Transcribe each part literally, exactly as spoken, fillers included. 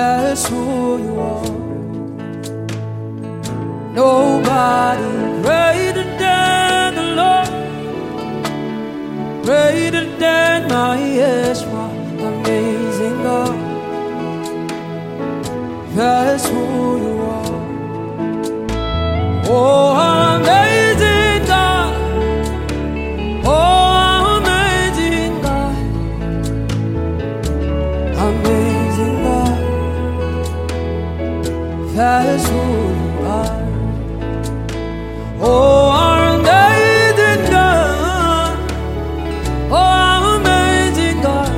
That's who you are. Nobody greater than the Lord, greater than my Yeshua, amazing God. That's who you are. Oh, amazing God. Oh, amazing God. Amazing God. That's who you are. Oh, amazing God. Oh, amazing God.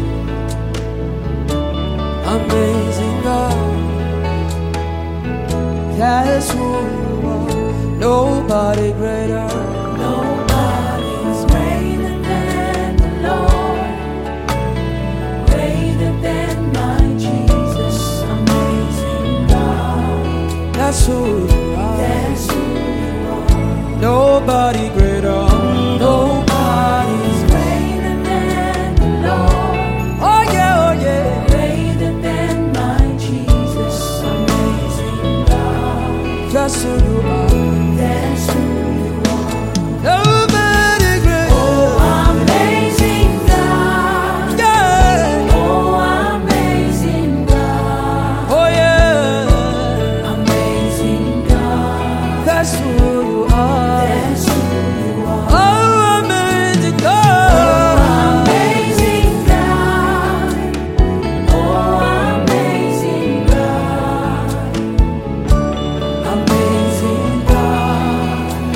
Amazing God. That's who you are. Nobody greater. Nobody's greater than the Lord, greater than my Jesus, amazing God. That's who you are. That's who you are. Nobody greater. Nobody's greater than the Lord, Oh yeah, oh yeah. greater than my Jesus, amazing God. That's who you are. That's who you are. Nobody greater. Oh, amazing God. Yeah. Oh, amazing God. Oh yeah. Amazing God. That's who you are. That's who you are. Oh, amazing God. Amazing God. Oh, amazing God. Amazing God.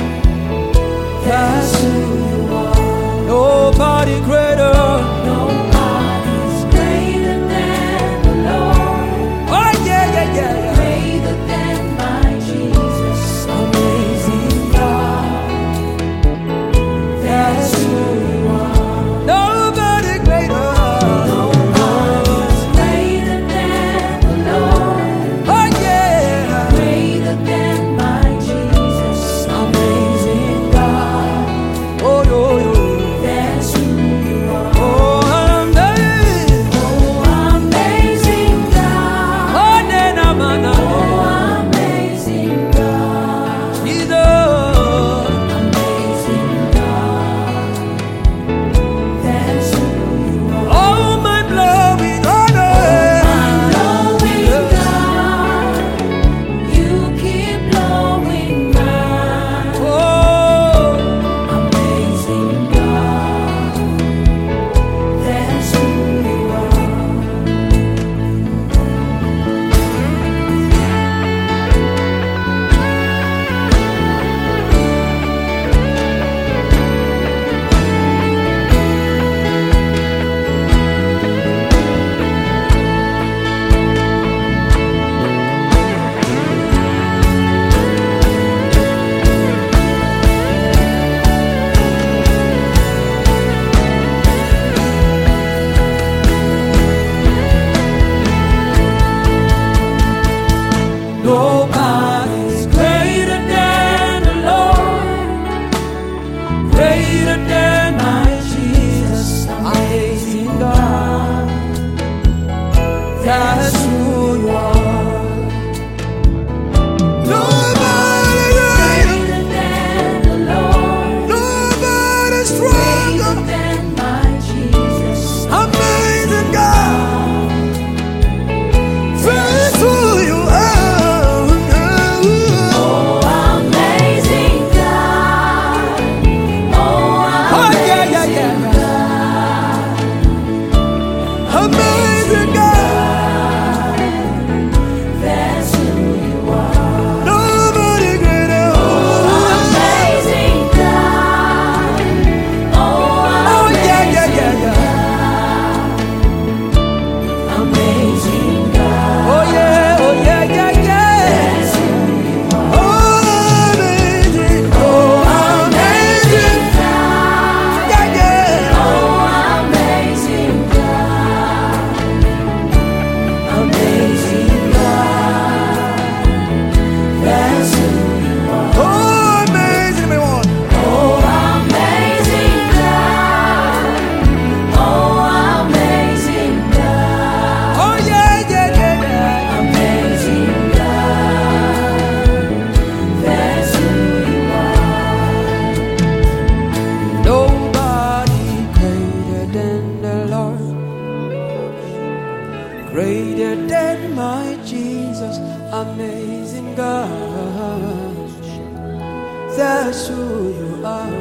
That's who you are.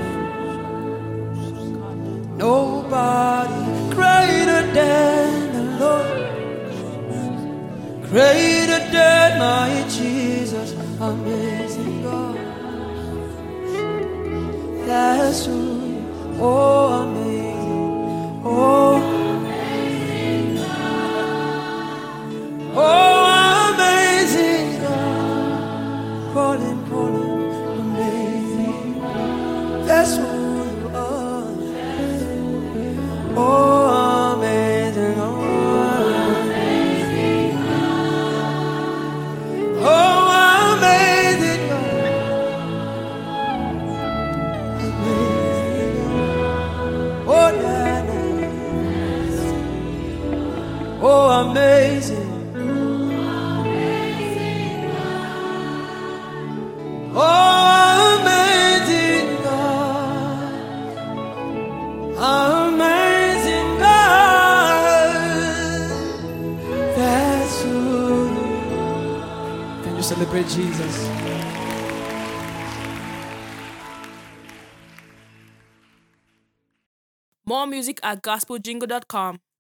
Nobody greater than the Lord, greater than my Jesus, amazing God. That's who you are. Oh, amazing. Oh, amazing God. Oh, amazing God. Calling, calling, amazing God. That's who you are. Oh, amazing God. Oh, amazing God. Amazing God. Oh, na, na. Oh, amazing. Oh, amazing God. Amazing God. That's who. Can you celebrate Jesus? More music at gospel jingle dot com.